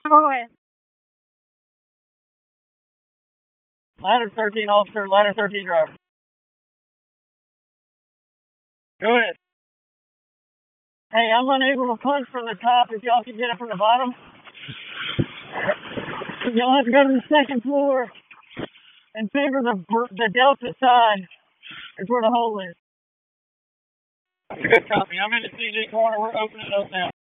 Go ahead. Ladder 13 officer, ladder 13 driver. Go ahead. Hey, I'm unable to punch from the top. If y'all can get it from the bottom, y'all have to go to the second floor and favor the Delta side. It's where the hole is. Good copy. I'm in the CD corner. We're opening it up now.